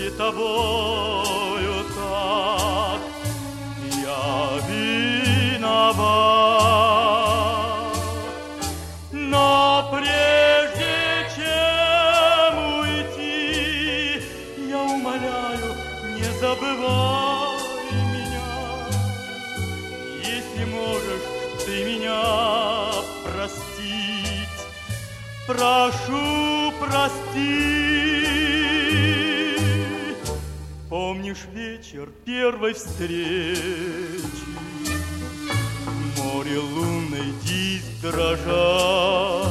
тобою так я виноват. Но прежде чем уйти, я умоляю, не забывай меня. Если можешь ты меня простить, прошу, прости. Помнишь вечер первой встречи? Море лунной диск дрожа.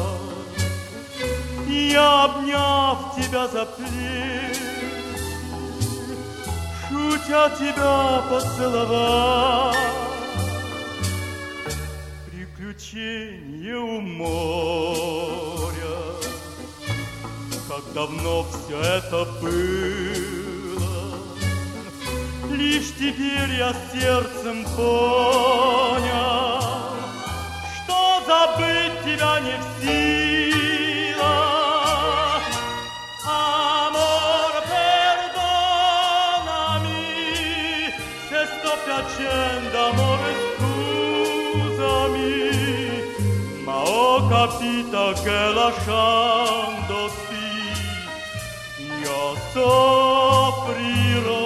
Я, обняв тебя за плечи, шутя тебя поцеловал. Приключение у моря, как давно все это было. Лишь теперь я сердцем понял, что забыть тебя не в силах. Amor, perdonami se sto piacendo, amore, scusami, ma ho capito che lasciandoti io soffrirò.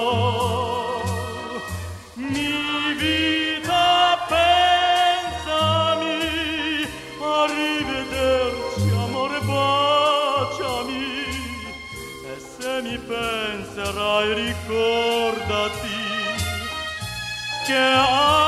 Arrivederci, amore, baciami, e se mi penserai ricordati che